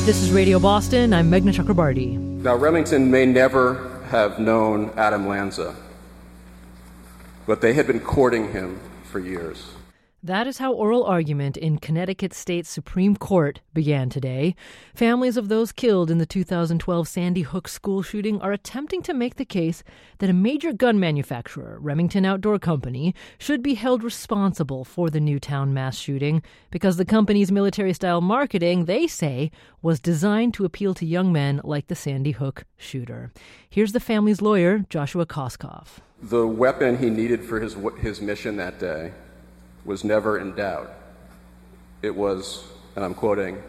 This is Radio Boston. I'm Meghna Chakrabarti. Now, Remington may never have known Adam Lanza, but they had been courting him for years. That is how oral argument in Connecticut State Supreme Court began today. Families of those killed in the 2012 Sandy Hook school shooting are attempting to make the case that a major gun manufacturer, Remington Outdoor Company, should be held responsible for the Newtown mass shooting because the company's military-style marketing, they say, was designed to appeal to young men like the Sandy Hook shooter. Here's the family's lawyer, Joshua Koskoff. The weapon he needed for his mission that day was never in doubt. It was, and I'm quoting,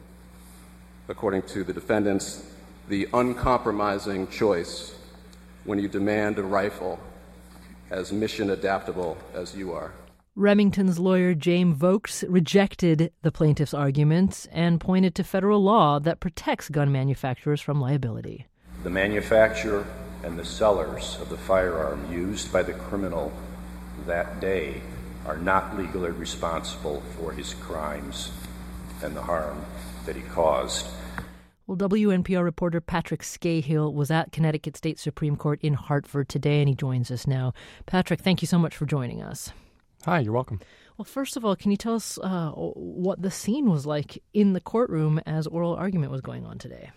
according to the defendants, the uncompromising choice when you demand a rifle as mission adaptable as you are. Remington's lawyer, James Vokes, rejected the plaintiff's arguments and pointed to federal law that protects gun manufacturers from liability. The manufacturer and the sellers of the firearm used by the criminal that day are not legally responsible for his crimes and the harm that he caused. Well, WNPR reporter Patrick Scahill was at Connecticut State Supreme Court in Hartford today, and he joins us now. Patrick, thank you so much for joining us. Hi, you're welcome. Well, first of all, can you tell us what the scene was like in the courtroom as oral argument was going on today?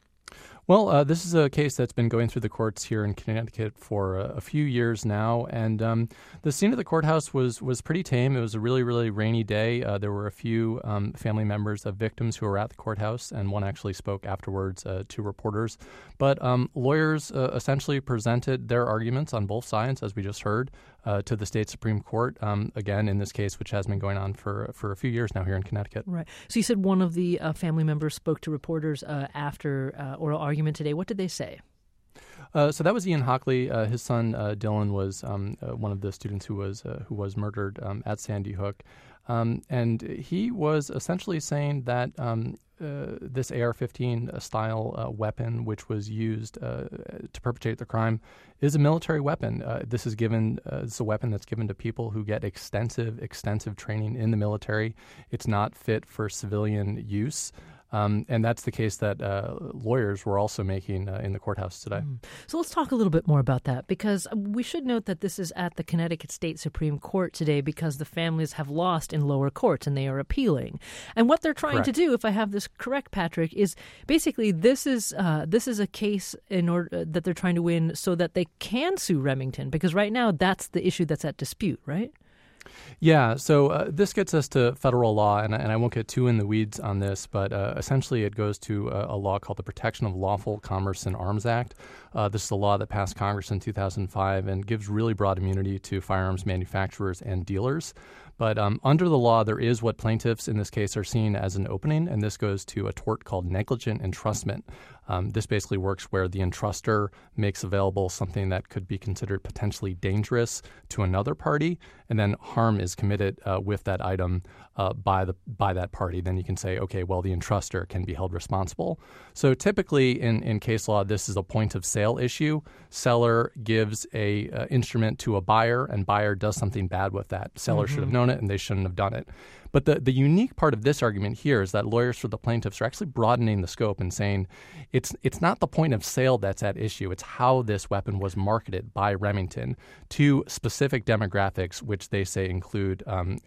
Well, this is a case that's been going through the courts here in Connecticut for a few years now, and the scene at the courthouse was pretty tame. It was a really, really rainy day. There were a few family members of victims who were at the courthouse, and one actually spoke afterwards to reporters. But lawyers essentially presented their arguments on both sides, as we just heard, to the state Supreme Court, again, in this case, which has been going on for a few years now here in Connecticut. Right. So you said one of the family members spoke to reporters after oral argument today. What did they say? So that was Ian Hockley. His son Dylan was one of the students who was murdered at Sandy Hook, and he was essentially saying that this AR-15 style weapon, which was used to perpetrate the crime, is a military weapon. This is a weapon that's given to people who get extensive training in the military. It's not fit for civilian use. And that's the case that lawyers were also making in the courthouse today. So let's talk a little bit more about that, because we should note that this is at the Connecticut State Supreme Court today because the families have lost in lower courts and they are appealing. And what they're trying to do, if I have this correct, Patrick, is basically this is a case in order that they're trying to win so that they can sue Remington, because right now that's the issue that's at dispute, right? Yeah, so this gets us to federal law, and I won't get too in the weeds on this, but essentially it goes to a law called the Protection of Lawful Commerce in Arms Act. This is a law that passed Congress in 2005 and gives really broad immunity to firearms manufacturers and dealers. But under the law, there is what plaintiffs in this case are seeing as an opening, and this goes to a tort called negligent entrustment. This basically works where the entruster makes available something that could be considered potentially dangerous to another party, and then harm is committed with that item by that party. Then you can say, okay, well, the entruster can be held responsible. So typically in case law, this is a point of sale issue. Seller gives a instrument to a buyer, and buyer does something bad with that. Seller should have known it, and they shouldn't have done it. But the unique part of this argument here is that lawyers for the plaintiffs are actually broadening the scope and saying it's not the point of sale that's at issue. It's how this weapon was marketed by Remington to specific demographics, which they say include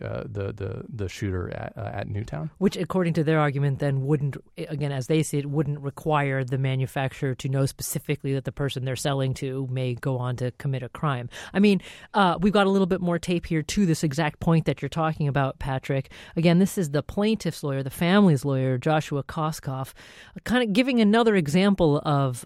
the shooter at Newtown. Which, according to their argument, then wouldn't, again, as they see it, wouldn't require the manufacturer to know specifically that the person they're selling to may go on to commit a crime. I mean, we've got a little bit more tape here to this exact point that you're talking about, Patrick. Again, this is the plaintiff's lawyer, the family's lawyer, Joshua Koskoff, kind of giving another example of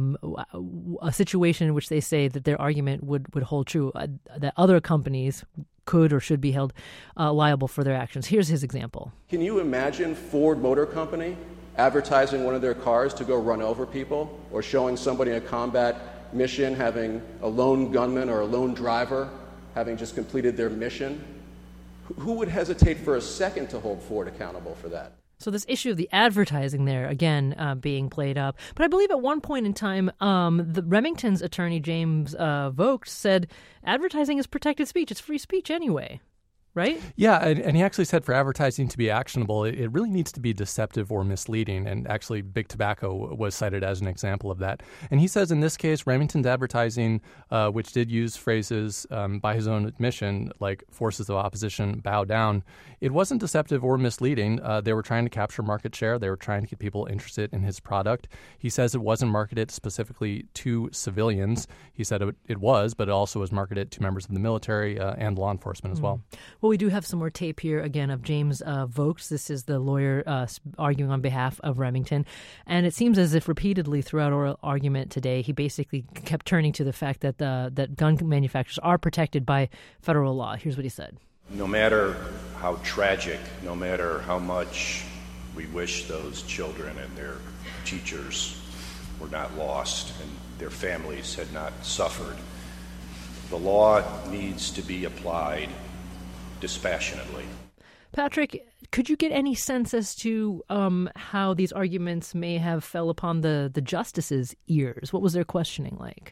a situation in which they say that their argument would hold true, that other companies could or should be held liable for their actions. Here's his example. Can you imagine Ford Motor Company advertising one of their cars to go run over people, or showing somebody in a combat mission having a lone gunman or a lone driver having just completed their mission? Who would hesitate for a second to hold Ford accountable for that? So this issue of the advertising there, again, being played up. But I believe at one point in time, the Remington's attorney, James Vokes, said advertising is protected speech. It's free speech anyway, right? Yeah, and he actually said for advertising to be actionable, it really needs to be deceptive or misleading. And actually, Big Tobacco was cited as an example of that. And he says in this case, Remington's advertising, which did use phrases by his own admission, like forces of opposition, bow down, it wasn't deceptive or misleading. They were trying to capture market share. They were trying to get people interested in his product. He says it wasn't marketed specifically to civilians. He said it was, but it also was marketed to members of the military and law enforcement as well. Well, we do have some more tape here, again, of James Vokes. This is the lawyer arguing on behalf of Remington. And it seems as if repeatedly throughout oral argument today, he basically kept turning to the fact that that gun manufacturers are protected by federal law. Here's what he said. No matter how tragic, no matter how much we wish those children and their teachers were not lost and their families had not suffered, the law needs to be applied dispassionately. Patrick, could you get any sense as to how these arguments may have fell upon the justices' ears? What was their questioning like?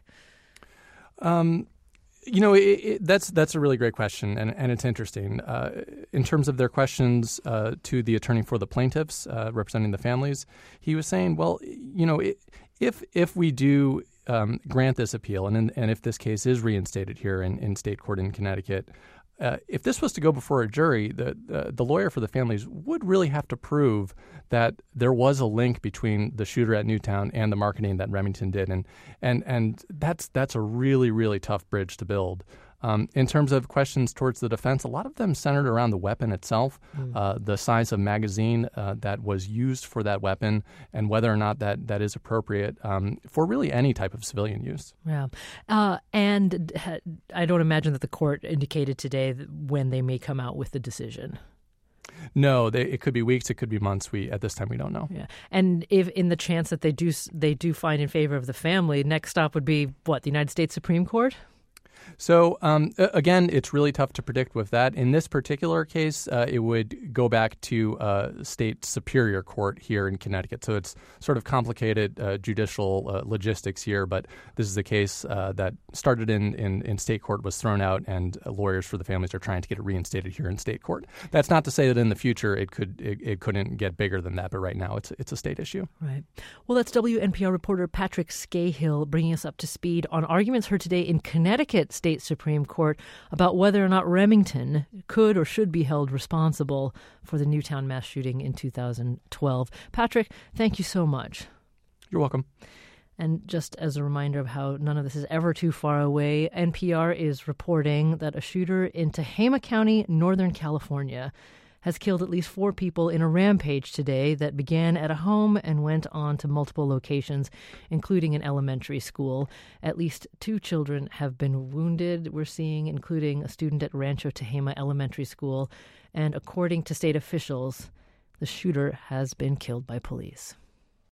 That's a really great question, and it's interesting. In terms of their questions to the attorney for the plaintiffs representing the families, he was saying, well, if we do grant this appeal, and if this case is reinstated here in state court in Connecticut, if this was to go before a jury, the lawyer for the families would really have to prove that there was a link between the shooter at Newtown and the marketing that Remington did, and that's a really, really tough bridge to build. In terms of questions towards the defense, a lot of them centered around the weapon itself, the size of magazine that was used for that weapon, and whether or not that is appropriate for really any type of civilian use. Yeah. And I don't imagine that the court indicated today when they may come out with the decision. No, it could be weeks, it could be months. At this time we don't know. Yeah, and if in the chance that they do find in favor of the family, next stop would be what, the United States Supreme Court? So, again, it's really tough to predict with that. In this particular case, it would go back to state superior court here in Connecticut. So it's sort of complicated judicial logistics here, but this is a case that started in state court, was thrown out, and lawyers for the families are trying to get it reinstated here in state court. That's not to say that in the future it couldn't get bigger than that, but right now it's a state issue. Right. Well, that's WNPR reporter Patrick Scahill bringing us up to speed on arguments heard today in Connecticut State Supreme Court about whether or not Remington could or should be held responsible for the Newtown mass shooting in 2012. Patrick, thank you so much. You're welcome. And just as a reminder of how none of this is ever too far away, NPR is reporting that a shooter in Tehama County, Northern California, has killed at least 4 people in a rampage today that began at a home and went on to multiple locations, including an elementary school. At least 2 children have been wounded, we're seeing, including a student at Rancho Tehama Elementary School. And according to state officials, the shooter has been killed by police.